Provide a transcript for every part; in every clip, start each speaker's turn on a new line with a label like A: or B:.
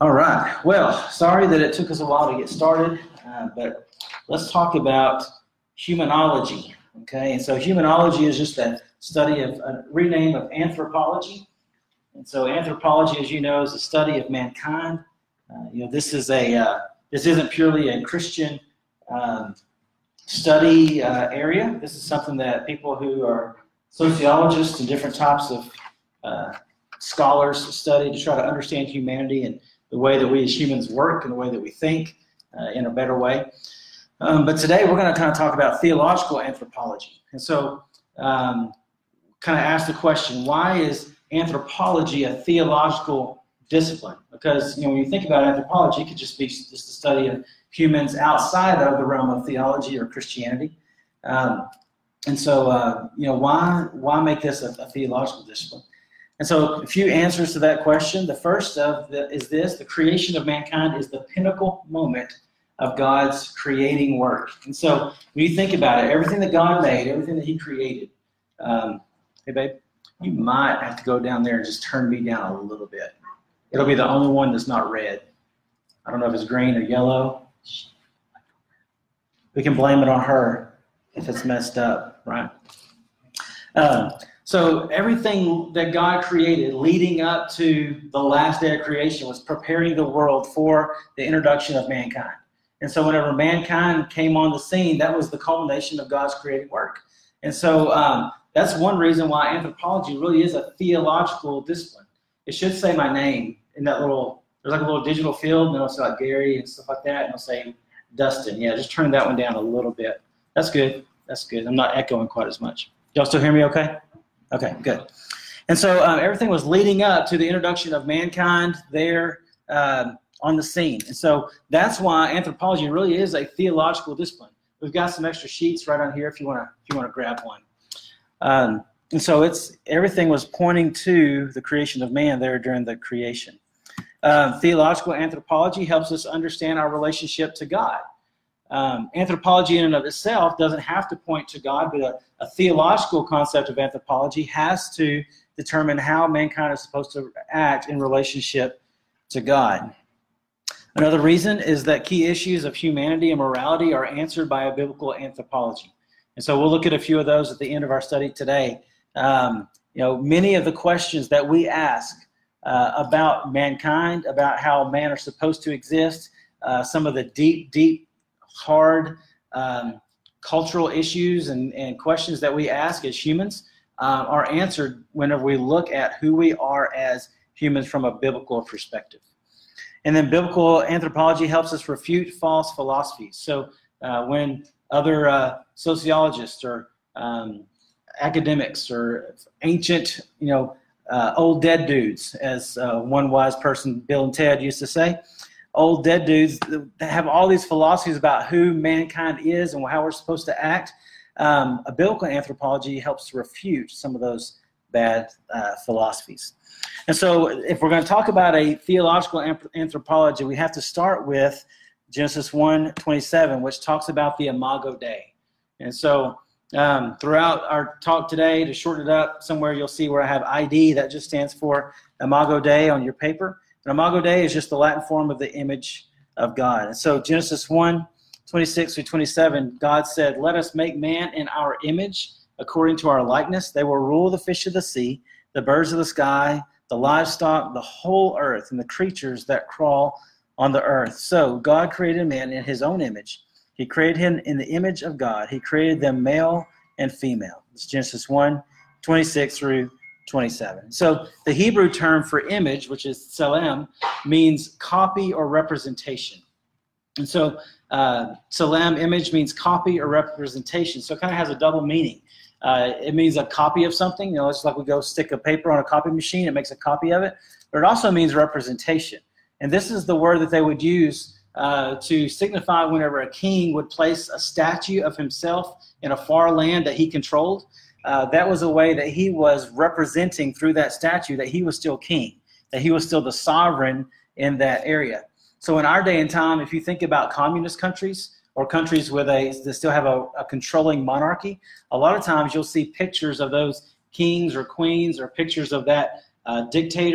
A: All right. Well, sorry that it took us a while to get started, but let's talk about humanology. Okay, and so humanology is just a study of a rename of anthropology. And so anthropology, as you know, is a study of mankind. This isn't purely a Christian study area. This is something that people who are sociologists and different types of scholars study to try to understand humanity and the way that we as humans work and the way that we think in a better way. But today we're going to kind of talk about theological anthropology. And so kind of ask the question, why is anthropology a theological discipline? Because when you think about anthropology, it could just be just the study of humans outside of the realm of theology or Christianity. And so why make this a theological discipline? And so a few answers to that question. The first is this: the creation of mankind is the pinnacle moment of God's creating work. And so when you think about it, everything that God made, everything that he created, hey babe, you might have to go down there and just turn me down a little bit. It'll be the only one that's not red. I don't know if it's green or yellow. We can blame it on her if it's messed up, right? So everything that God created leading up to the last day of creation was preparing the world for the introduction of mankind. And so whenever mankind came on the scene, that was the culmination of God's creating work. And so that's one reason why anthropology really is a theological discipline. It should say my name in that there's like a little digital field, and it'll say like Gary and stuff like that, and it'll say Dustin. Yeah, just turn that one down a little bit. That's good. That's good. I'm not echoing quite as much. Y'all still hear me okay? Okay, good. And so everything was leading up to the introduction of mankind there on the scene. And so that's why anthropology really is a theological discipline. We've got some extra sheets right on here if you want to grab one. And so everything was pointing to the creation of man there during the creation. Theological anthropology helps us understand our relationship to God. Anthropology in and of itself doesn't have to point to God, but a theological concept of anthropology has to determine how mankind is supposed to act in relationship to God. Another reason is that key issues of humanity and morality are answered by a biblical anthropology. And so we'll look at a few of those at the end of our study today. Many of the questions that we ask about mankind, about how man are supposed to exist, some of the deep, hard cultural issues and questions that we ask as humans are answered whenever we look at who we are as humans from a biblical perspective. And then biblical anthropology helps us refute false philosophies. So when other sociologists or academics or ancient, old dead dudes, as one wise person, Bill and Ted, used to say, old dead dudes that have all these philosophies about who mankind is and how we're supposed to act. A biblical anthropology helps to refute some of those bad philosophies. And so if we're going to talk about a theological anthropology, we have to start with Genesis 1:27, which talks about the Imago Dei. And so throughout our talk today, to shorten it up, somewhere you'll see where I have ID. That just stands for Imago Dei on your paper. And Imago Dei is just the Latin form of the image of God. And so Genesis 1:26-27, God said, "Let us make man in our image, according to our likeness. They will rule the fish of the sea, the birds of the sky, the livestock, the whole earth, and the creatures that crawl on the earth." So God created man in his own image. He created him in the image of God. He created them male and female. It's Genesis 1:26-27. So the Hebrew term for image, which is tselem, means copy or representation. And so tselem, image, means copy or representation. So it kind of has a double meaning. It means a copy of something. It's like we go stick a paper on a copy machine. It makes a copy of it. But it also means representation. And this is the word that they would use to signify whenever a king would place a statue of himself in a far land that he controlled. That was a way that he was representing through that statue that he was still king, that he was still the sovereign in that area. So in our day and time, if you think about communist countries or countries where they still have a controlling monarchy, a lot of times you'll see pictures of those kings or queens or pictures of that dictator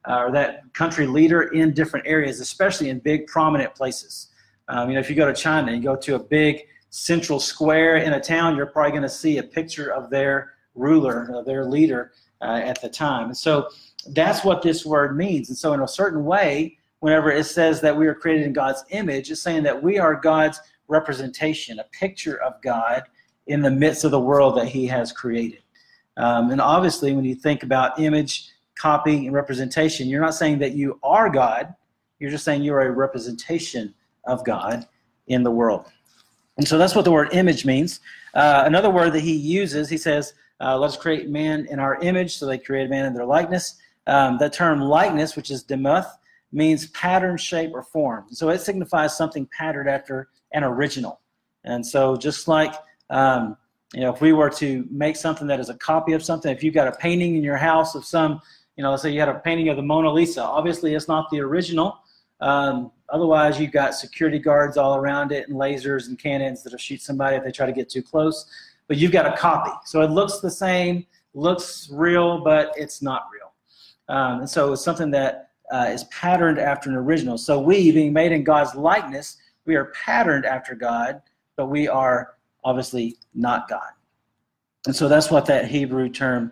A: or that country leader in different areas, especially in big prominent places. If you go to China, you go to a big central square in a town, you're probably going to see a picture of their ruler, their leader at the time. And so that's what this word means. And so in a certain way, whenever it says that we are created in God's image, it's saying that we are God's representation, a picture of God in the midst of the world that he has created. And obviously, when you think about image, copy, and representation, you're not saying that you are God. You're just saying you're a representation of God in the world. And so that's what the word image means. Another word that he uses, he says, let's create man in our image. So they created man in their likeness. That term likeness, which is demuth, means pattern, shape, or form. So it signifies something patterned after an original. And so just like, if we were to make something that is a copy of something, if you've got a painting in your house of some, let's say you had a painting of the Mona Lisa, obviously it's not the original. Otherwise, you've got security guards all around it and lasers and cannons that'll shoot somebody if they try to get too close. But you've got a copy. So it looks the same, looks real, but it's not real. And so it's something that is patterned after an original. So we, being made in God's likeness, we are patterned after God, but we are obviously not God. And so that's what that Hebrew term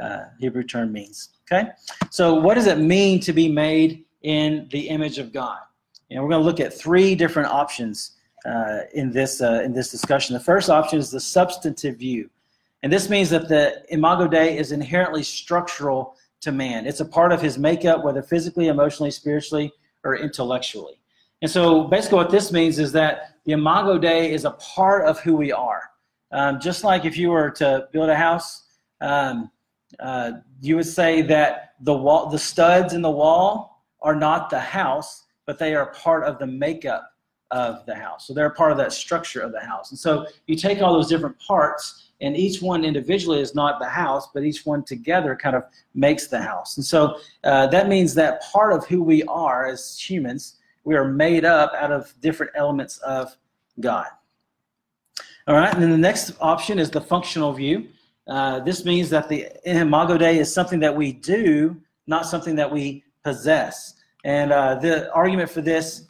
A: means. Okay? So what does it mean to be made in the image of God? And we're going to look at three different options in this discussion. The first option is the substantive view. And this means that the Imago Dei is inherently structural to man. It's a part of his makeup, whether physically, emotionally, spiritually, or intellectually. And so basically what this means is that the Imago Dei is a part of who we are. Just like if you were to build a house, you would say that the studs in the wall are not the house, but they are part of the makeup of the house. So they're a part of that structure of the house. And so you take all those different parts, and each one individually is not the house, but each one together kind of makes the house. And so that means that part of who we are as humans, we are made up out of different elements of God. All right, and then the next option is the functional view. This means that the Imago Dei is something that we do, not something that we possess. And the argument for this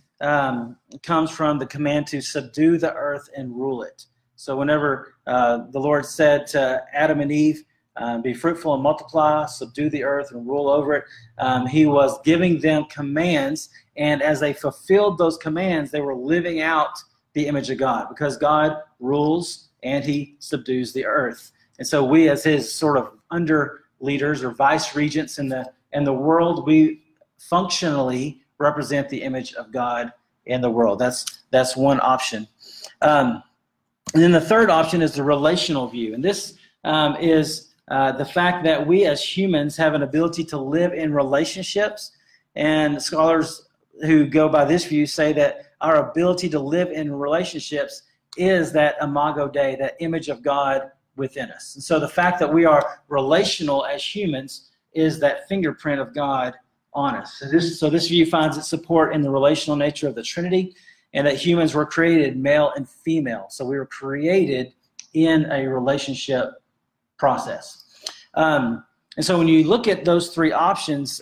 A: comes from the command to subdue the earth and rule it. So whenever the Lord said to Adam and Eve, be fruitful and multiply, subdue the earth and rule over it, he was giving them commands. And as they fulfilled those commands, they were living out the image of God, because God rules and he subdues the earth. And so we, as his sort of under leaders or vice regents in the world, we functionally represent the image of God in the world. That's one option. And then the third option is the relational view. And this is the fact that we as humans have an ability to live in relationships. And scholars who go by this view say that our ability to live in relationships is that Imago Dei, that image of God within us. And so the fact that we are relational as humans is that fingerprint of God on us. So this view finds its support in the relational nature of the Trinity, and that humans were created male and female. So we were created in a relationship process. And so when you look at those three options,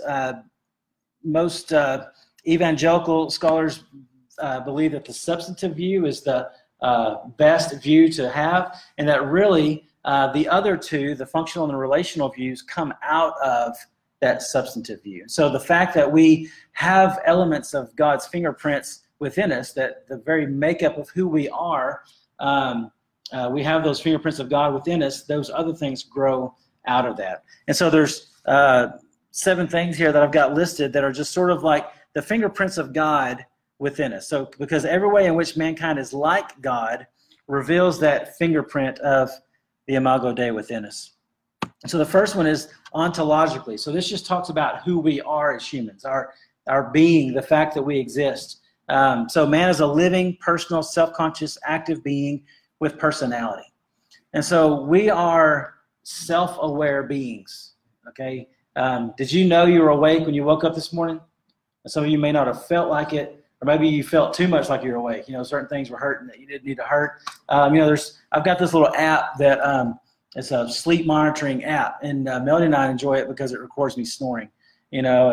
A: most evangelical scholars believe that the substantive view is the best view to have, and that really the other two, the functional and the relational views, come out of that substantive view. So the fact that we have elements of God's fingerprints within us, that the very makeup of who we are, we have those fingerprints of God within us, those other things grow out of that. And so there's 7 things here that I've got listed that are just sort of like the fingerprints of God within us. So because every way in which mankind is like God reveals that fingerprint of the Imago Dei within us. So the first one is ontologically. So this just talks about who we are as humans, our being, the fact that we exist. So man is a living, personal, self-conscious, active being with personality. And so we are self-aware beings, okay? Did you know you were awake when you woke up this morning? Some of you may not have felt like it, or maybe you felt too much like you were awake. Certain things were hurting that you didn't need to hurt. I've got this little app that it's a sleep monitoring app, and Melody and I enjoy it because it records me snoring, and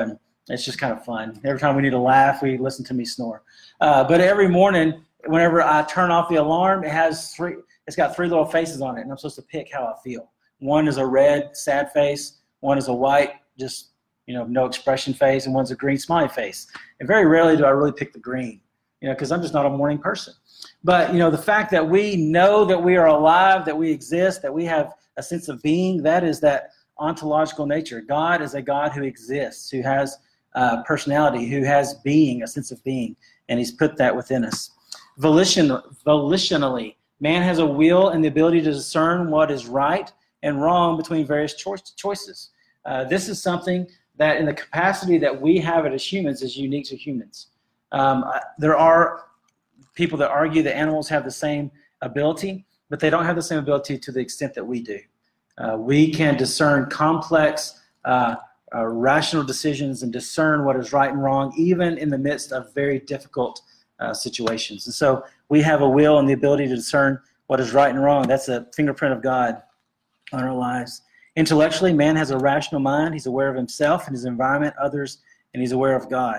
A: It's just kind of fun. Every time we need to laugh, we listen to me snore. But every morning, whenever I turn off the alarm, it's got 3 little faces on it, and I'm supposed to pick how I feel. One is a red, sad face. One is a white, just, no expression face, and one's a green smiley face. And very rarely do I really pick the green, because I'm just not a morning person. But, the fact that we know that we are alive, that we exist, that we have a sense of being, that is that ontological nature. God is a God who exists, who has personality, who has being, a sense of being, and he's put that within us. Volitionally, man has a will and the ability to discern what is right and wrong between various choices. This is something that in the capacity that we have it as humans is unique to humans. There are people that argue that animals have the same ability, but they don't have the same ability to the extent that we do. We can discern complex, rational decisions and discern what is right and wrong, even in the midst of very difficult situations. And so we have a will and the ability to discern what is right and wrong. That's a fingerprint of God on our lives. Intellectually, man has a rational mind. He's aware of himself and his environment, others, and he's aware of God.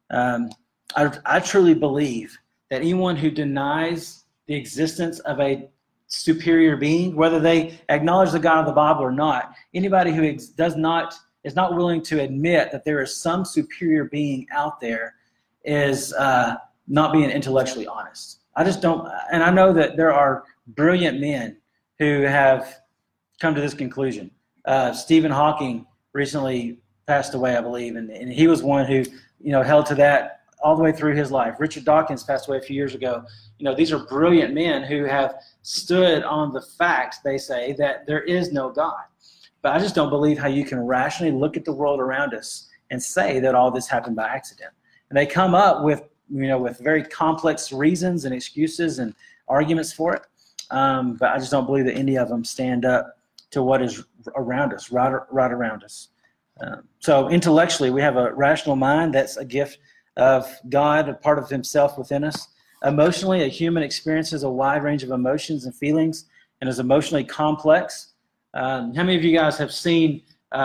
A: I truly believe that anyone who denies the existence of a superior being, whether they acknowledge the God of the Bible or not, anybody who is not willing to admit that there is some superior being out there is not being intellectually honest. I just don't, and I know that there are brilliant men who have come to this conclusion. Stephen Hawking recently passed away, I believe, and he was one who, held to that all the way through his life. Richard Dawkins passed away a few years ago. These are brilliant men who have stood on the fact, they say, that there is no God. But I just don't believe how you can rationally look at the world around us and say that all this happened by accident. And they come up with, with very complex reasons and excuses and arguments for it. But I just don't believe that any of them stand up to what is around us, right around us. So intellectually, we have a rational mind. That's a gift of God, a part of himself within us. Emotionally, a human experiences a wide range of emotions and feelings and is emotionally complex. How many of you guys have seen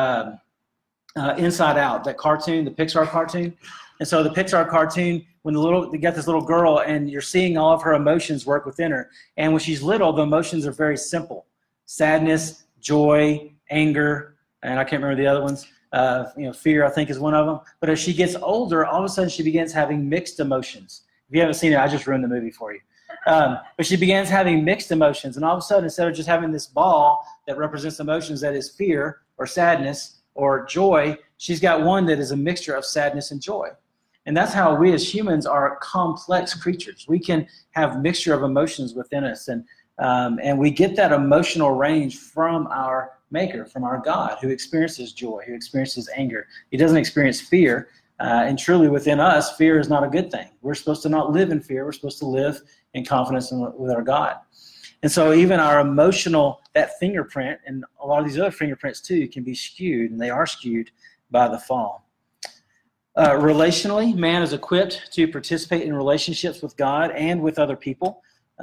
A: Inside Out, that cartoon, the Pixar cartoon? And so the Pixar cartoon, when they got this little girl and you're seeing all of her emotions work within her. And when she's little, the emotions are very simple. Sadness, joy, anger, and I can't remember the other ones. Fear, I think, is one of them. But as she gets older, all of a sudden she begins having mixed emotions. If you haven't seen it, I just ruined the movie for you. But she begins having mixed emotions, and all of a sudden, instead of just having this ball that represents emotions that is fear or sadness or joy, she's got one that is a mixture of sadness and joy. And that's how we as humans are complex creatures. We can have mixture of emotions within us, and we get that emotional range from our Maker, from our God, who experiences joy, who experiences anger. He doesn't experience fear, and truly within us, fear is not a good thing. We're supposed to not live in fear. We're supposed to live in confidence with our God. And so even our emotional, that fingerprint, and a lot of these other fingerprints too, can be skewed, and they are skewed by the fall. Relationally, man is equipped to participate in relationships with God and with other people.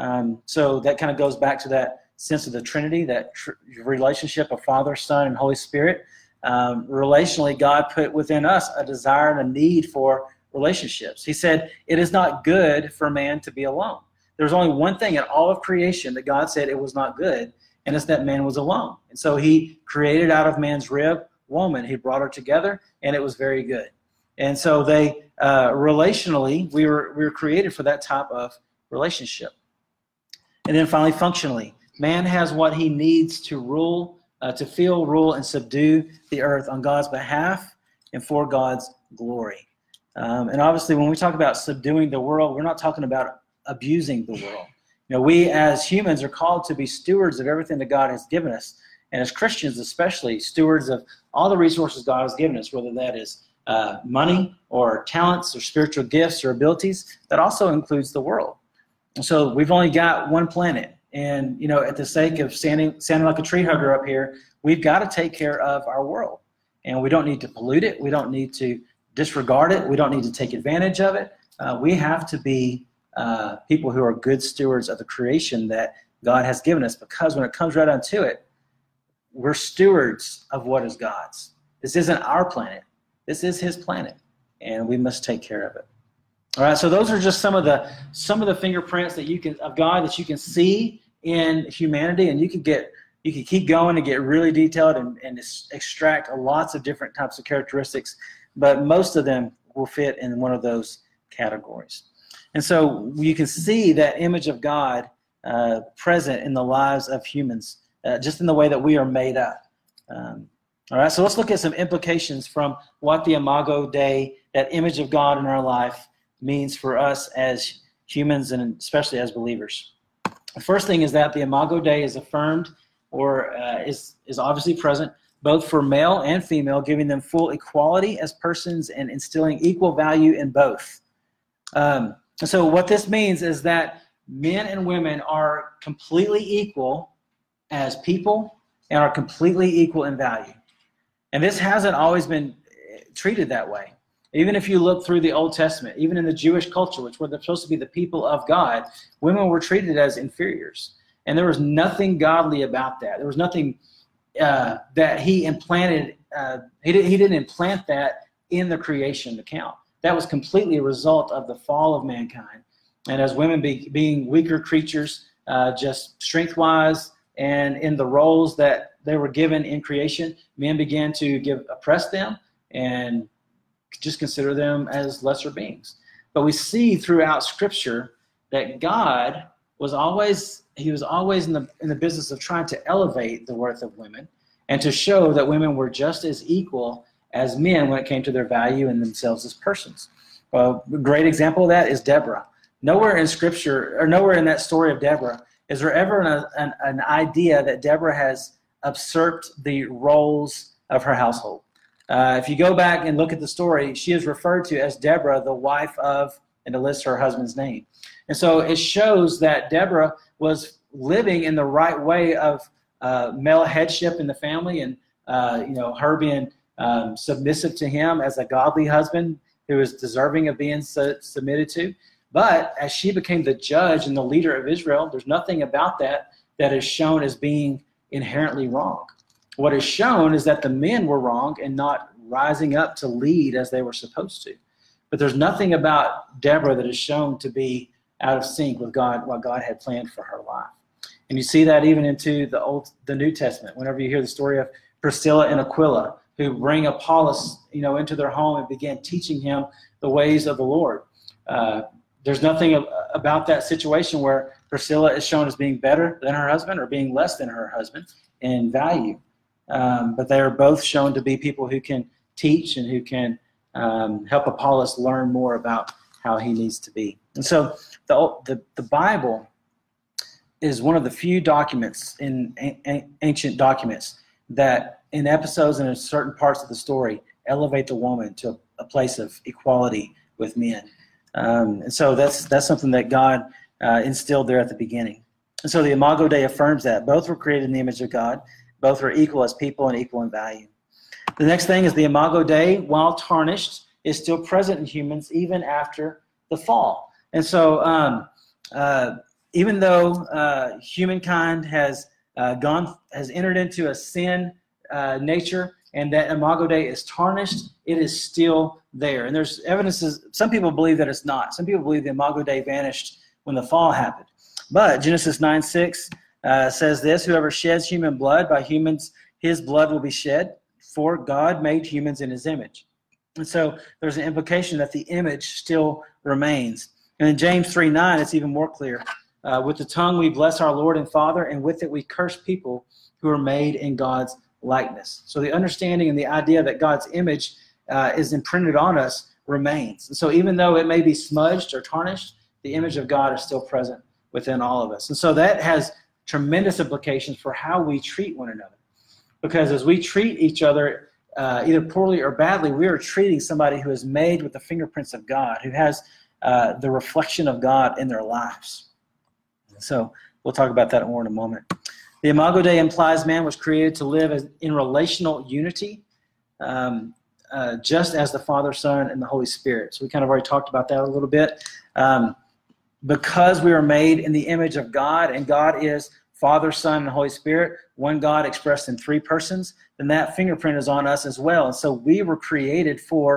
A: So that kind of goes back to that sense of the Trinity, that relationship of Father, Son, and Holy Spirit. Relationally, God put within us a desire and a need for relationships. He said, it is not good for man to be alone. There's only one thing in all of creation that God said it was not good, and it's that man was alone. And so he created out of man's rib woman. He brought her together, and it was very good. And so they, relationally, we were created for that type of relationship. And then finally, functionally, man has what he needs to rule, to feel, rule, and subdue the earth on God's behalf and for God's glory. And obviously, when we talk about subduing the world, we're not talking about abusing the world. We as humans are called to be stewards of everything that God has given us. And as Christians especially, stewards of all the resources God has given us, whether that is money or talents or spiritual gifts or abilities. That also includes the world. And so we've only got one planet. And, at the sake of standing like a tree hugger up here, we've got to take care of our world. And we don't need to pollute it. We don't need to disregard it. We don't need to take advantage of it. We have to be people who are good stewards of the creation that God has given us, because when it comes right down to it, we're stewards of what is God's. This isn't our planet. This is his planet. and we must take care of it. All right, so those are just some of the fingerprints that you can of God that you can see in humanity, and you can keep going and get really detailed and extract lots of different types of characteristics, but most of them will fit in one of those categories. And so you can see that image of God present in the lives of humans, just in the way that we are made up. All right, so let's look at some implications from what the Imago Dei, that image of God in our life, means for us as humans and especially as believers. The first thing is that the Imago Dei is affirmed or is obviously present both for male and female, giving them full equality as persons and instilling equal value in both. So what this means is that men and women are completely equal as people and are completely equal in value. And this hasn't always been treated that way. Even if you look through the Old Testament, even in the Jewish culture, which were supposed to be the people of God, women were treated as inferiors. And there was nothing godly about that. There was nothing that he implanted. He didn't implant that in the creation account. That was completely a result of the fall of mankind. And as women being weaker creatures, just strength-wise, and in the roles that they were given in creation, men began to oppress them and just consider them as lesser beings. But we see throughout Scripture that God was always in the business of trying to elevate the worth of women and to show that women were just as equal as men when it came to their value and themselves as persons. Well, a great example of that is Deborah. Nowhere in Scripture, or nowhere in that story of Deborah, is there ever an idea that Deborah has usurped the roles of her household. If you go back and look at the story, she is referred to as Deborah, the wife of, and to list her husband's name. And so it shows that Deborah was living in the right way of male headship in the family, and her being submissive to him as a godly husband who is deserving of being submitted to. But as she became the judge and the leader of Israel, there's nothing about that is shown as being inherently wrong. What is shown is that the men were wrong and not rising up to lead as they were supposed to. But there's nothing about Deborah that is shown to be out of sync with God, what God had planned for her life. And you see that even into the New Testament. Whenever you hear the story of Priscilla and Aquila, who bring Apollos, into their home and began teaching him the ways of the Lord. There's nothing about that situation where Priscilla is shown as being better than her husband or being less than her husband in value. But they are both shown to be people who can teach and who can help Apollos learn more about how he needs to be. And so the Bible is one of the few documents in ancient documents that in episodes and in certain parts of the story elevate the woman to a place of equality with men. And so that's something that God instilled there at the beginning. And so the Imago Dei affirms that. Both were created in the image of God. Both are equal as people and equal in value. The next thing is the Imago Dei, while tarnished, is still present in humans even after the fall. And so even though humankind has entered into a sin nature, and that Imago Dei is tarnished, it is still there. And there's evidences, some people believe that it's not. Some people believe the Imago Dei vanished when the fall happened. But Genesis 9:6 says this: whoever sheds human blood, by humans his blood will be shed, for God made humans in his image. And so there's an implication that the image still remains. And in James 3:9, it's even more clear. With the tongue we bless our Lord and Father, and with it we curse people who are made in God's likeness. So the understanding and the idea that God's image is imprinted on us remains. And so even though it may be smudged or tarnished, the image of God is still present within all of us. And so that has tremendous implications for how we treat one another. Because as we treat each other either poorly or badly, we are treating somebody who is made with the fingerprints of God, who has the reflection of God in their lives. So we'll talk about that more in a moment. The Imago Dei implies man was created to live in relational unity, just as the Father, Son, and the Holy Spirit. So we kind of already talked about that a little bit. Because we are made in the image of God, and God is Father, Son, and Holy Spirit, one God expressed in three persons, then that fingerprint is on us as well. And so we were created for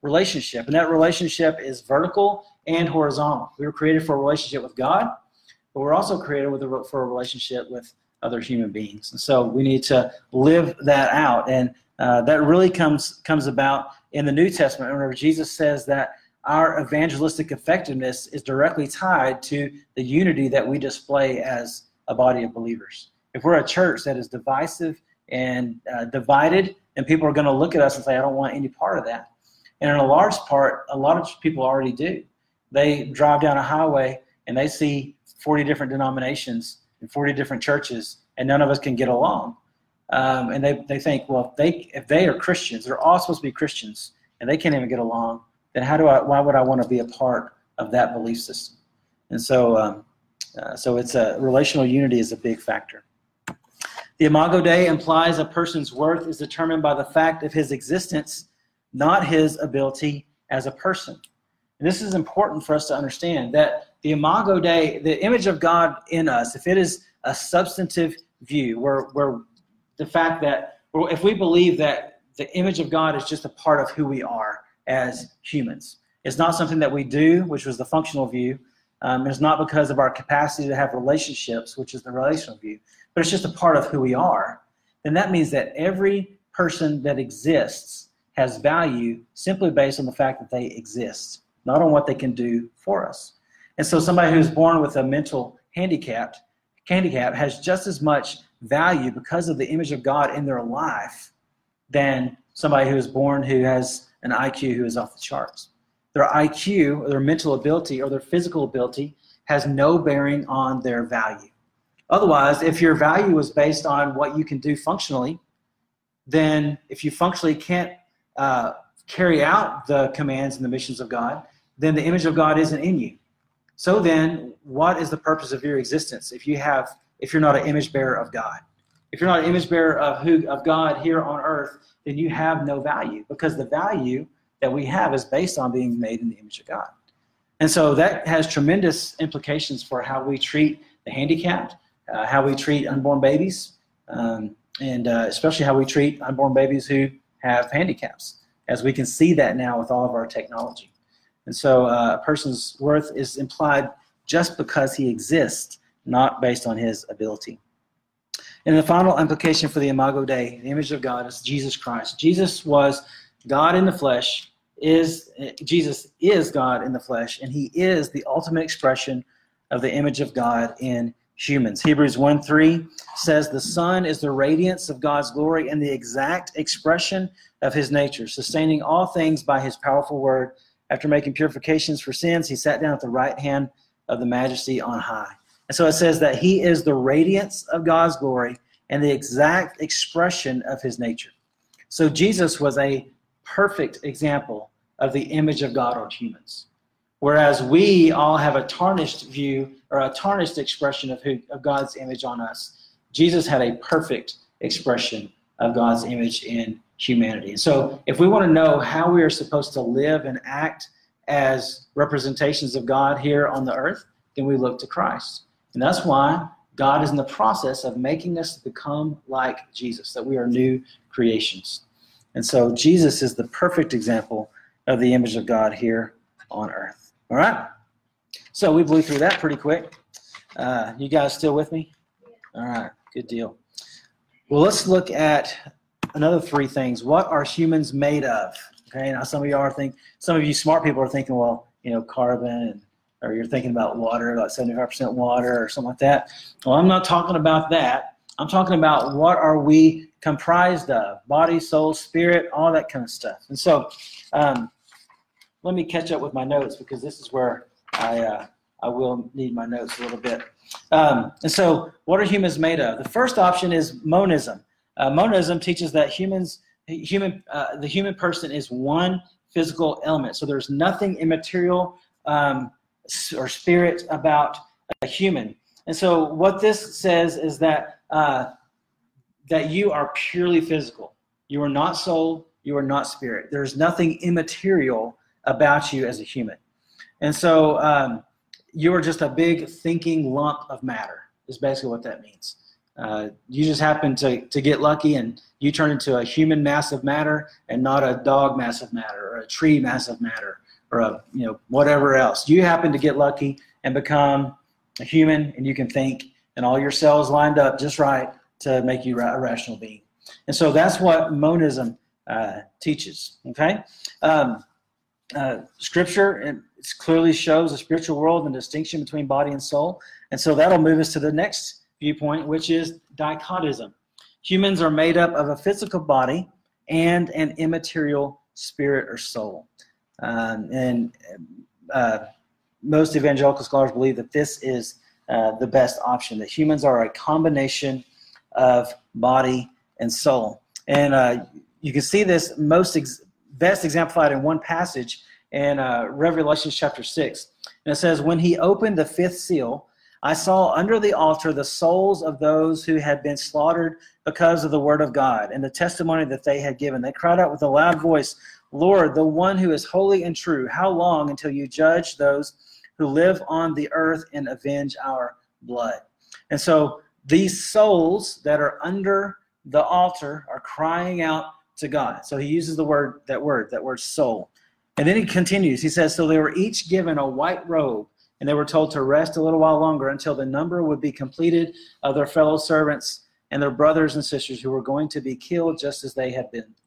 A: relationship, and that relationship is vertical and horizontal. We were created for a relationship with God, but we're also created for a relationship with other human beings. And so we need to live that out, and that really comes about in the New Testament, whenever Jesus says that our evangelistic effectiveness is directly tied to the unity that we display as a body of believers. If we're a church that is divisive and divided, then people are going to look at us and say, I don't want any part of that. And in a large part, a lot of people already do. They drive down a highway and they see 40 different denominations and 40 different churches, and none of us can get along. And they think, well, if they are Christians, they're all supposed to be Christians, and they can't even get along, then why would I want to be a part of that belief system? And so it's relational unity is a big factor. The Imago Dei implies a person's worth is determined by the fact of his existence, not his ability as a person. And this is important for us to understand, that the Imago Dei, the image of God in us, if it is a substantive view, where the fact that if we believe that the image of God is just a part of who we are as humans, it's not something that we do, which was the functional view. It's not because of our capacity to have relationships, which is the relational view, but it's just a part of who we are. Then that means that every person that exists has value simply based on the fact that they exist, not on what they can do for us. And so somebody who's born with a mental handicap has just as much value because of the image of God in their life than somebody who is born who has an IQ who is off the charts. Their IQ, or their mental ability, or their physical ability has no bearing on their value. Otherwise, if your value is based on what you can do functionally, then if you functionally can't carry out the commands and the missions of God, then the image of God isn't in you. So then, what is the purpose of your existence if you're not an image bearer of God? If you're not an image bearer of God here on earth, then you have no value, because the value that we have is based on being made in the image of God. And so that has tremendous implications for how we treat the handicapped, how we treat unborn babies, and especially how we treat unborn babies who have handicaps, as we can see that now with all of our technology. And so a person's worth is implied just because he exists, not based on his ability. And the final implication for the Imago Dei, the image of God, is Jesus Christ. Jesus was God in the flesh. Jesus is God in the flesh, and he is the ultimate expression of the image of God in humans. Hebrews 1:3 says, the Son is the radiance of God's glory and the exact expression of his nature, sustaining all things by his powerful word. After making purifications for sins, he sat down at the right hand of the Majesty on high. And so it says that he is the radiance of God's glory and the exact expression of his nature. So Jesus was a perfect example of the image of God on humans. Whereas we all have a tarnished view or a tarnished expression of God's image on us, Jesus had a perfect expression of God's image in humanity. And so if we want to know how we are supposed to live and act as representations of God here on the earth, then we look to Christ. And that's why God is in the process of making us become like Jesus, that we are new creations. And so Jesus is the perfect example of the image of God here on earth. All right? So we blew through that pretty quick. You guys still with me? All right, good deal. Well, let's look at another three things. What are humans made of? Okay, now some of you smart people are thinking, well, carbon, or you're thinking about water, like 75% water or something like that. Well, I'm not talking about that. I'm talking about what are we comprised of? Body, soul, spirit, all that kind of stuff. And so let me catch up with my notes, because this is where I will need my notes a little bit. And so what are humans made of? The first option is monism. Monism teaches that the human person is one physical element. So there's nothing immaterial or spirit about a human. And so what this says is that that you are purely physical. You are not soul. You are not spirit. There's nothing immaterial about you as a human. And so you are just a big thinking lump of matter is basically what that means. You just happen to get lucky and you turn into a human mass of matter and not a dog mass of matter or a tree mass of matter or a, whatever else. You happen to get lucky and become a human, and you can think, and all your cells lined up just right to make you a rational being. And so that's what monism teaches. Okay, Scripture it clearly shows a spiritual world and distinction between body and soul. And so that'll move us to the next viewpoint, which is dichotism. Humans are made up of a physical body and an immaterial spirit or soul. Most evangelical scholars believe that this is the best option, that humans are a combination of body and soul. And you can see this best exemplified in one passage in Revelation chapter 6. And it says, when he opened the fifth seal, I saw under the altar the souls of those who had been slaughtered because of the word of God and the testimony that they had given. They cried out with a loud voice, Lord, the one who is holy and true, how long until you judge those who live on the earth and avenge our blood? And so these souls that are under the altar are crying out to God. So he uses that word soul. And then he continues. He says, so they were each given a white robe, and they were told to rest a little while longer until the number would be completed of their fellow servants and their brothers and sisters who were going to be killed just as they had been.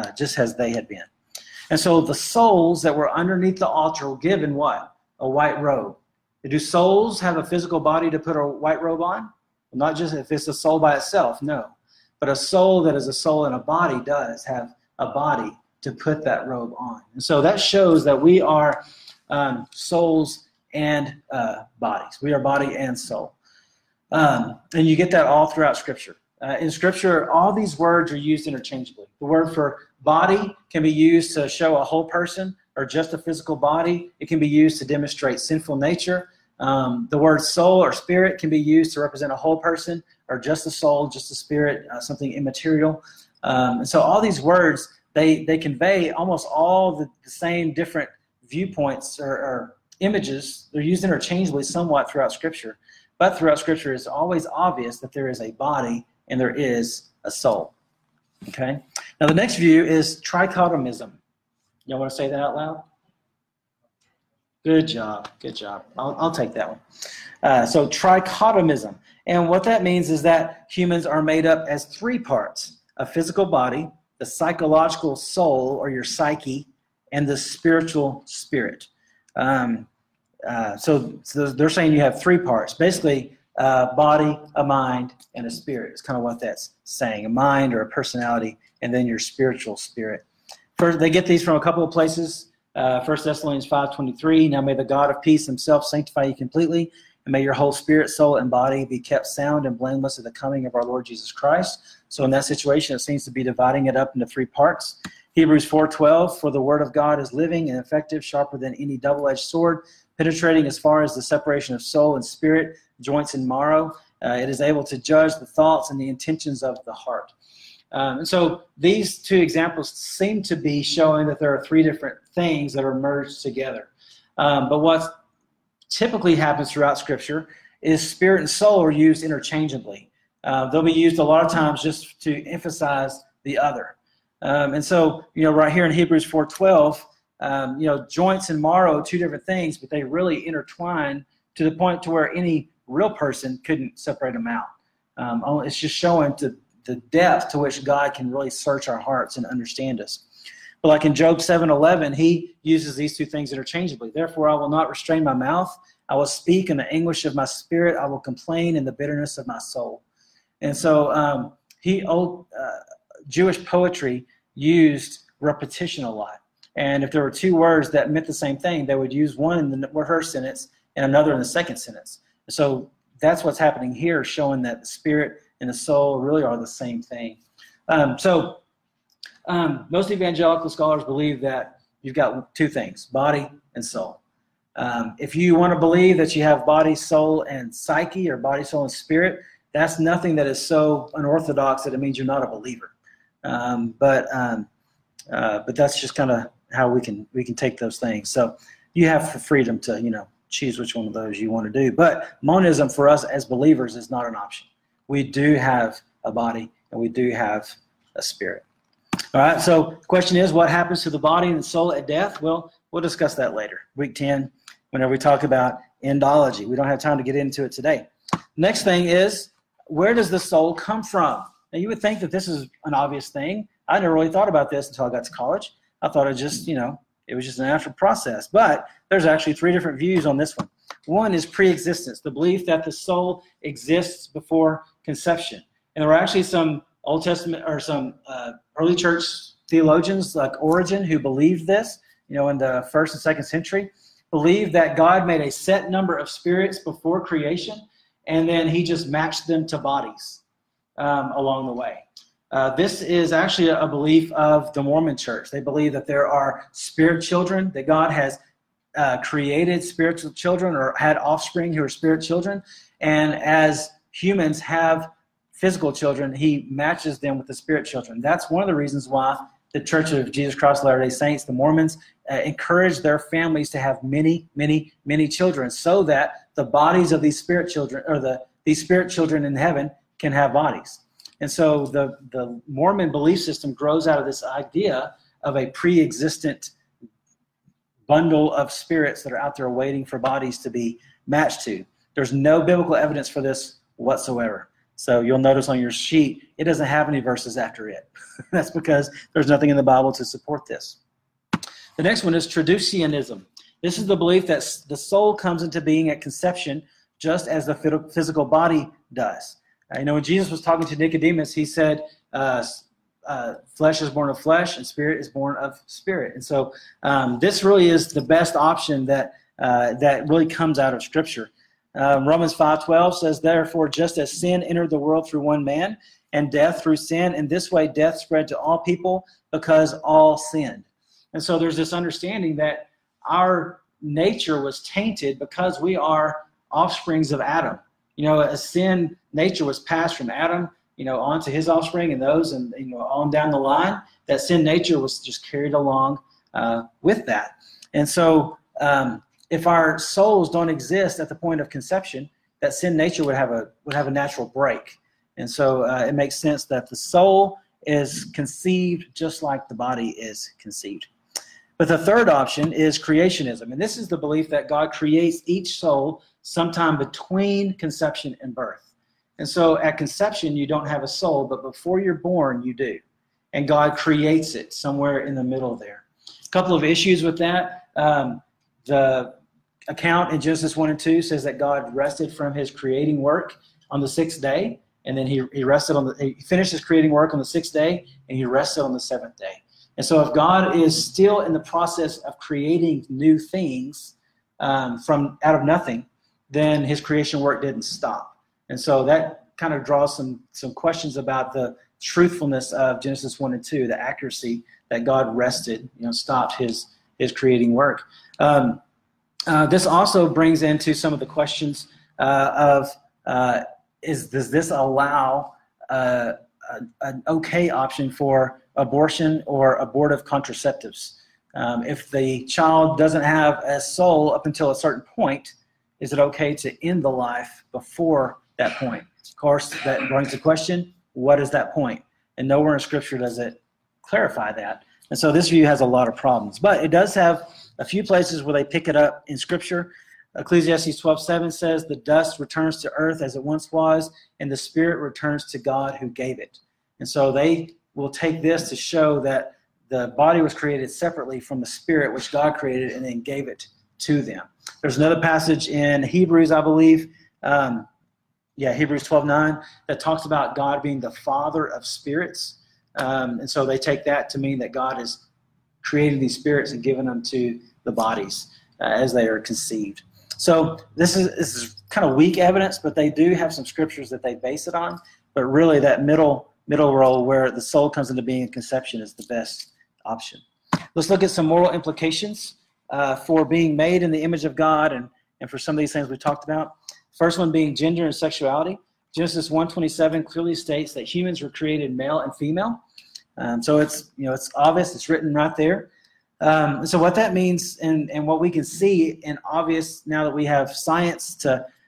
A: And so the souls that were underneath the altar were given what? A white robe. Do souls have a physical body to put a white robe on? Not just if it's a soul by itself, no. But a soul that is a soul in a body does have a body to put that robe on. And so that shows that we are souls and bodies. We are body and soul. And you get that all throughout Scripture. In Scripture, all these words are used interchangeably. The word for body can be used to show a whole person or just a physical body. It can be used to demonstrate sinful nature. The word soul or spirit can be used to represent a whole person or just a soul, just a spirit, something immaterial. And so all these words, they convey almost all the same different viewpoints or images. They're used interchangeably somewhat throughout Scripture. But throughout Scripture, it's always obvious that there is a body and there is a soul. Okay? Now the next view is trichotomism. Y'all want to say that out loud? Good job. Good job. I'll take that one. So trichotomism. And what that means is that humans are made up as three parts: a physical body, the psychological soul or your psyche, and the spiritual spirit. So they're saying you have three parts. Basically, a body, a mind, and a spirit. It's kind of what that's saying. A mind or a personality, and then your spiritual spirit. First, they get these from a couple of places. 1 Thessalonians 5:23, now may the God of peace himself sanctify you completely, and may your whole spirit, soul, and body be kept sound and blameless at the coming of our Lord Jesus Christ. So in that situation, it seems to be dividing it up into three parts. Hebrews 4:12, for the word of God is living and effective, sharper than any double-edged sword, penetrating as far as the separation of soul and spirit, joints and marrow. It is able to judge the thoughts and the intentions of the heart. And so these two examples seem to be showing that there are three different things that are merged together. But what typically happens throughout Scripture is spirit and soul are used interchangeably. They'll be used a lot of times just to emphasize the other. And so, right here in Hebrews 4:12, joints and marrow, two different things, but they really intertwine to the point to where any real person couldn't separate them out. It's just showing the depth to which God can really search our hearts and understand us. But like in Job 7:11, he uses these two things interchangeably. Therefore, I will not restrain my mouth. I will speak in the anguish of my spirit. I will complain in the bitterness of my soul. And so Jewish poetry used repetition a lot. And if there were two words that meant the same thing, they would use one in the first sentence and another in the second sentence. So that's what's happening here, showing that the spirit and the soul really are the same thing. Most evangelical scholars believe that you've got two things, body and soul. If you want to believe that you have body, soul, and psyche, or body, soul, and spirit, that's nothing that is so unorthodox that it means you're not a believer. But that's just kind of how we can take those things. So you have the freedom to choose which one of those you want to do. But monism for us as believers is not an option. we do have a body and we do have a spirit. All right, so the question is, what happens to the body and the soul at death? Well, we'll discuss that later, week 10, whenever we talk about endology. We don't have time to get into it today. Next thing is, where does the soul come from? Now, you would think that this is an obvious thing. I never really thought about this until I got to college. I thought it just, it was just a natural process. But there's actually 3 different views on this one. One is pre-existence, the belief that the soul exists before conception. And there were actually some Old Testament or some early church theologians like Origen who believed this, in the 1st and 2nd century, believed that God made a set number of spirits before creation, and then he just matched them to bodies along the way. This is actually a belief of the Mormon church. They believe that there are spirit children, that God has created spiritual children or had offspring who are spirit children. And as humans have physical children, he matches them with the spirit children. That's one of the reasons why the Church of Jesus Christ of Latter-day Saints, the Mormons, encourage their families to have many, many, many children so that the bodies of these spirit children, or these spirit children in heaven, can have bodies. And so the Mormon belief system grows out of this idea of a pre-existent bundle of spirits that are out there waiting for bodies to be matched to. There's no biblical evidence for this whatsoever. So you'll notice on your sheet, it doesn't have any verses after it. That's because there's nothing in the Bible to support this. The next one is traducianism. This is the belief that the soul comes into being at conception just as the physical body does. When Jesus was talking to Nicodemus, he said, flesh is born of flesh and spirit is born of spirit. And so this really is the best option that really comes out of Scripture. Romans 5:12 says, therefore, just as sin entered the world through one man, and death through sin, in this way death spread to all people because all sinned. And so there's this understanding that our nature was tainted because we are offsprings of Adam. A sin nature was passed from Adam, onto his offspring and those, and on down the line. That sin nature was just carried along with that. And so if our souls don't exist at the point of conception, that sin nature would have a natural break. And so it makes sense that the soul is conceived just like the body is conceived. But the third option is creationism. And this is the belief that God creates each soul sometime between conception and birth. And so at conception, you don't have a soul, but before you're born, you do. And God creates it somewhere in the middle there. A couple of issues with that. The account in Genesis 1 and 2 says that God rested from his creating work on the 6th day. And then he finished his creating work on the 6th day, and he rested on the 7th day. And so if God is still in the process of creating new things from out of nothing, then his creation work didn't stop. And so that kind of draws some questions about the truthfulness of Genesis 1 and 2, the accuracy that God rested, stopped his creating work. This also brings into some of the questions does this allow an okay option for abortion or abortive contraceptives? If the child doesn't have a soul up until a certain point, is it okay to end the life before that point? Of course, that brings the question, what is that point? And nowhere in Scripture does it clarify that. And so this view has a lot of problems. But it does have a few places where they pick it up in Scripture. Ecclesiastes 12:7 says, the dust returns to earth as it once was, and the spirit returns to God who gave it. And so they will take this to show that the body was created separately from the spirit which God created and then gave it to them. There's another passage in Hebrews, I believe, Hebrews 12:9, that talks about God being the father of spirits. And so they take that to mean that God has created these spirits and given them to the bodies as they are conceived. So this is kind of weak evidence, but they do have some scriptures that they base it on. But really that middle role where the soul comes into being in conception is the best option. Let's look at some moral implications for being made in the image of God and for some of these things we talked about. First one being gender and sexuality. Genesis 1:27 clearly states that humans were created male and female. So it's obvious, it's written right there. So what that means and what we can see and obvious now that we have science to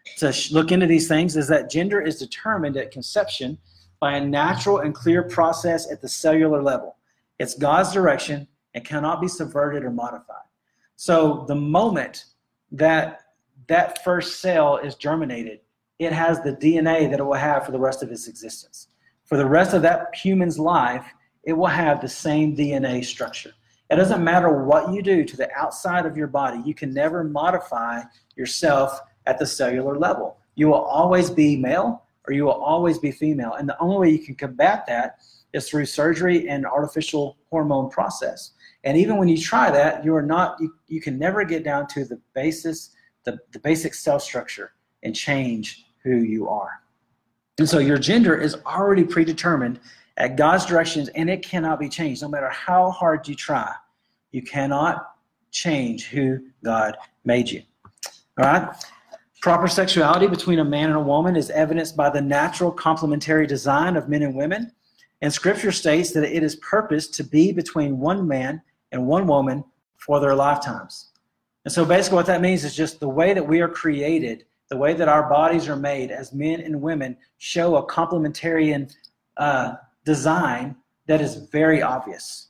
A: to look into these things is that gender is determined at conception by a natural and clear process at the cellular level. It's God's direction and cannot be subverted or modified. So the moment that that first cell is germinated, it has the DNA that it will have for the rest of its existence. For the rest of that human's life, it will have the same DNA structure. It doesn't matter what you do to the outside of your body. You can never modify yourself at the cellular level. You will always be male or you will always be female. And the only way you can combat that is through surgery and artificial hormone process. And even when you try that, you can never get down to the basic cell structure and change who you are. And so your gender is already predetermined at God's directions, and it cannot be changed. No matter how hard you try, you cannot change who God made you. All right? Proper sexuality between a man and a woman is evidenced by the natural complementary design of men and women. And Scripture states that it is purposed to be between one man and one woman for their lifetimes. And so basically what that means is just the way that we are created, the way that our bodies are made as men and women show a complementarian design that is very obvious.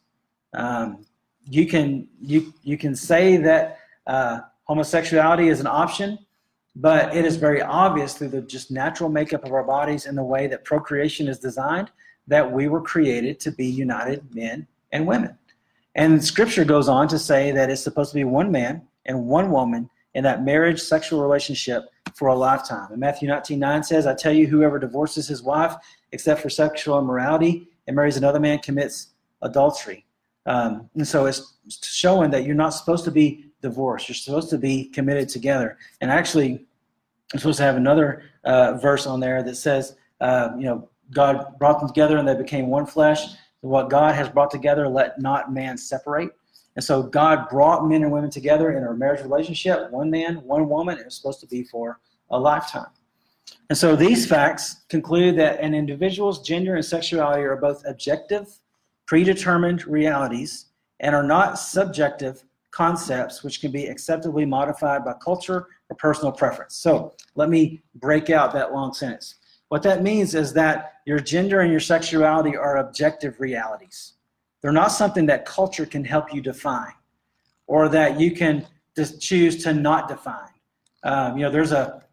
A: You can say that homosexuality is an option, but it is very obvious through the just natural makeup of our bodies and the way that procreation is designed that we were created to be united men and women. And Scripture goes on to say that it's supposed to be one man and one woman in that marriage sexual relationship for a lifetime. And Matthew 19:9 says, I tell you, whoever divorces his wife except for sexual immorality and marries another man commits adultery. And so it's showing that you're not supposed to be divorced. You're supposed to be committed together. And actually, I'm supposed to have another verse on there that says, God brought them together and they became one flesh. What God has brought together, let not man separate. And so God brought men and women together in a marriage relationship, one man, one woman. It was supposed to be for a lifetime. And so these facts conclude that an individual's gender and sexuality are both objective, predetermined realities and are not subjective concepts which can be acceptably modified by culture or personal preference. So let me break out that long sentence. What that means is that your gender and your sexuality are objective realities. They're not something that culture can help you define or that you can just choose to not define. There's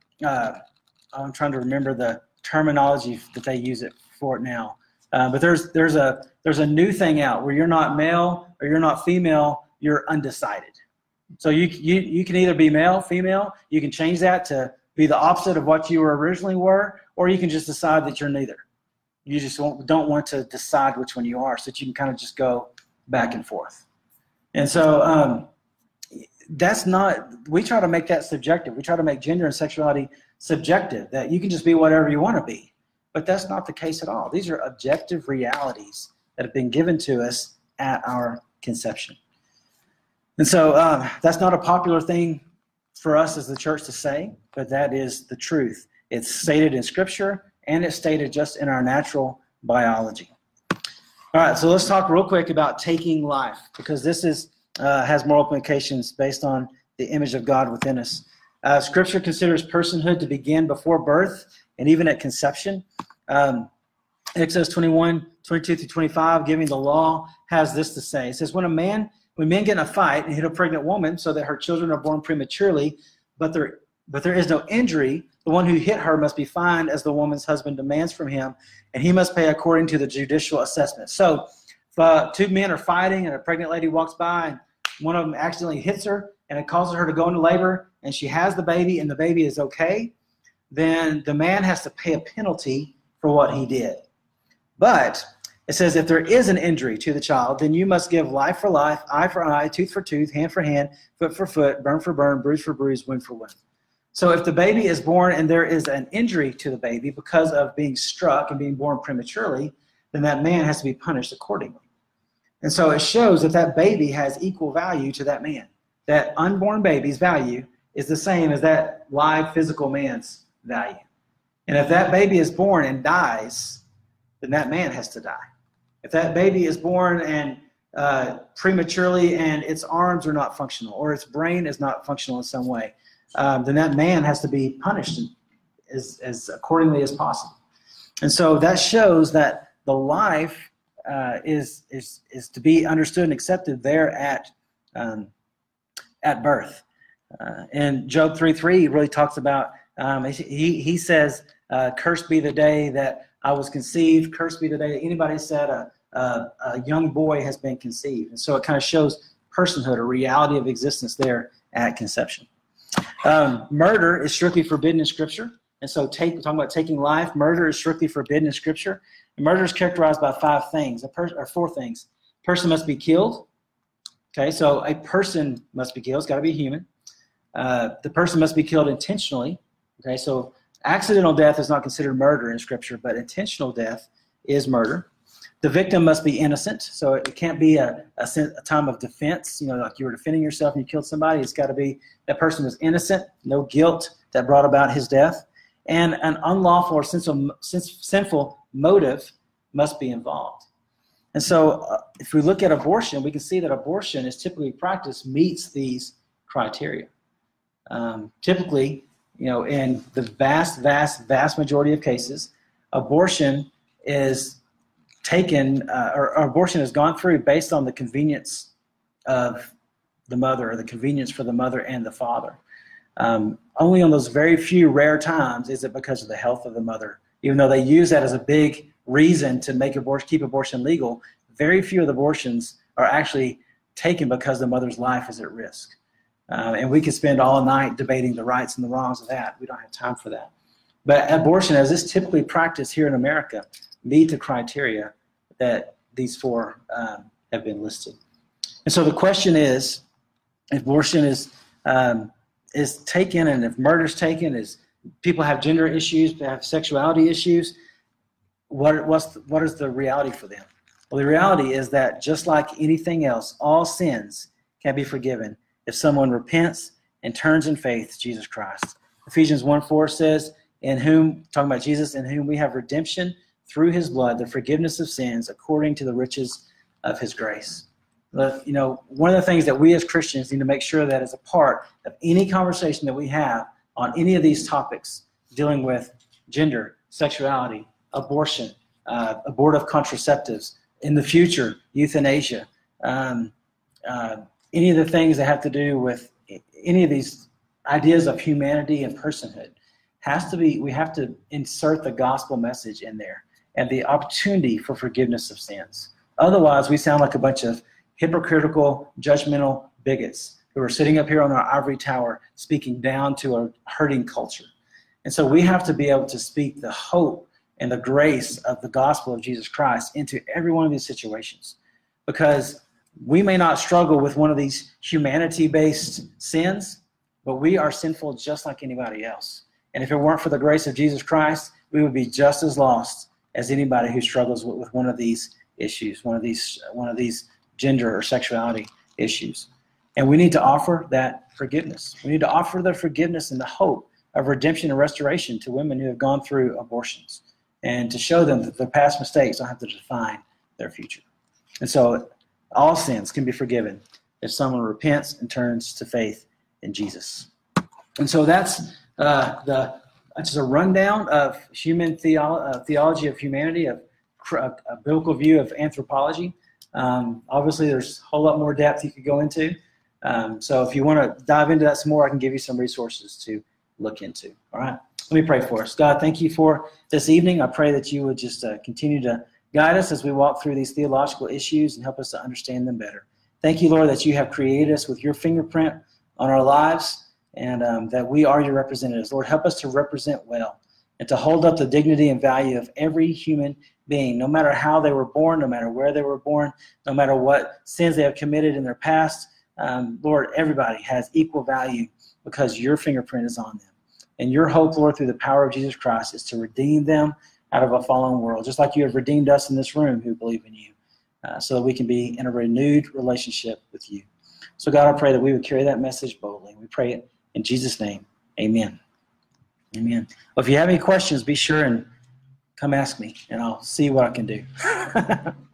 A: I'm trying to remember the terminology that they use it for it now. But there's a new thing out where you're not male or you're not female, you're undecided. So you can either be male, female, you can change that to be the opposite of what you originally were, or you can just decide that you're neither. You just don't want to decide which one you are, so that you can kind of just go back and forth. And so we try to make that subjective. We try to make gender and sexuality subjective, that you can just be whatever you want to be. But that's not the case at all. These are objective realities that have been given to us at our conception. And so that's not a popular thing for us as the church to say, but that is the truth. It's stated in Scripture, and it's stated just in our natural biology. All right, so let's talk real quick about taking life, because this has moral implications based on the image of God within us. Scripture considers personhood to begin before birth and even at conception. Exodus 21:22-25, giving the law, has this to say. It says, when men get in a fight and hit a pregnant woman so that her children are born prematurely, but there is no injury, the one who hit her must be fined as the woman's husband demands from him, and he must pay according to the judicial assessment. So if two men are fighting and a pregnant lady walks by and one of them accidentally hits her and it causes her to go into labor and she has the baby and the baby is okay, then the man has to pay a penalty for what he did. But it says if there is an injury to the child, then you must give life for life, eye for eye, tooth for tooth, hand for hand, foot for foot, burn for burn, bruise for bruise, wound for wound. So if the baby is born and there is an injury to the baby because of being struck and being born prematurely, then that man has to be punished accordingly. And so it shows that baby has equal value to that man. That unborn baby's value is the same as that live physical man's value. And if that baby is born and dies, then that man has to die. If that baby is born and prematurely and its arms are not functional or its brain is not functional in some way, then that man has to be punished as accordingly as possible. And so that shows that the life is to be understood and accepted there at birth. And Job 3:3 really talks about, he says, cursed be the day that I was conceived, cursed be the day that anybody said a young boy has been conceived. And so it kind of shows personhood, a reality of existence there at conception. Murder is strictly forbidden in Scripture. And so talking about taking life, murder is strictly forbidden in Scripture. And murder is characterized by four things. A person must be killed. Okay, so a person must be killed. It's got to be human. The person must be killed intentionally. Okay, so accidental death is not considered murder in Scripture, but intentional death is murder. The victim must be innocent, so it can't be a time of defense, like you were defending yourself and you killed somebody. It's got to be that person was innocent, no guilt that brought about his death, and an unlawful or sinful motive must be involved. And so if we look at abortion, we can see that abortion is typically practiced meets these criteria. Typically, in the vast majority of cases, abortion is taken or abortion has gone through based on the convenience of the mother, or the convenience for the mother and the father. Only on those very few rare times is it because of the health of the mother. Even though they use that as a big reason to keep abortion legal, very few of the abortions are actually taken because the mother's life is at risk. And we could spend all night debating the rights and the wrongs of that. We don't have time for that. But abortion, as is typically practiced here in America, meet the criteria that these four have been listed. And so the question is, if abortion is taken, and if murder is taken, is people have gender issues, they have sexuality issues, what is the reality for them? Well, the reality is that just like anything else, all sins can be forgiven if someone repents and turns in faith to Jesus Christ. Ephesians 1:4 says, talking about Jesus, in whom we have redemption through his blood, the forgiveness of sins according to the riches of his grace. One of the things that we as Christians need to make sure that is a part of any conversation that we have on any of these topics dealing with gender, sexuality, abortion, abortive contraceptives, in the future, euthanasia, any of the things that have to do with any of these ideas of humanity and personhood, we have to insert the gospel message in there and the opportunity for forgiveness of sins. Otherwise, we sound like a bunch of hypocritical, judgmental bigots who are sitting up here on our ivory tower speaking down to a hurting culture. And so we have to be able to speak the hope and the grace of the gospel of Jesus Christ into every one of these situations. Because we may not struggle with one of these humanity-based sins, but we are sinful just like anybody else. And if it weren't for the grace of Jesus Christ, we would be just as lost as anybody who struggles with one of these issues, one of these gender or sexuality issues. And we need to offer that forgiveness. We need to offer the forgiveness and the hope of redemption and restoration to women who have gone through abortions, and to show them that their past mistakes don't have to define their future. And so all sins can be forgiven if someone repents and turns to faith in Jesus. And so that's just a rundown of human theology of humanity, of a biblical view of anthropology. Obviously, there's a whole lot more depth you could go into. So if you want to dive into that some more, I can give you some resources to look into. All right, let me pray for us. God, thank you for this evening. I pray that you would just continue to guide us as we walk through these theological issues and help us to understand them better. Thank you, Lord, that you have created us with your fingerprint on our lives, and that we are your representatives. Lord, help us to represent well and to hold up the dignity and value of every human being, no matter how they were born, no matter where they were born, no matter what sins they have committed in their past. Lord, everybody has equal value because your fingerprint is on them. And your hope, Lord, through the power of Jesus Christ is to redeem them out of a fallen world, just like you have redeemed us in this room who believe in you, so that we can be in a renewed relationship with you. So God, I pray that we would carry that message boldly. We pray it in Jesus' name. Amen. Amen. Well, if you have any questions, be sure and come ask me, and I'll see what I can do.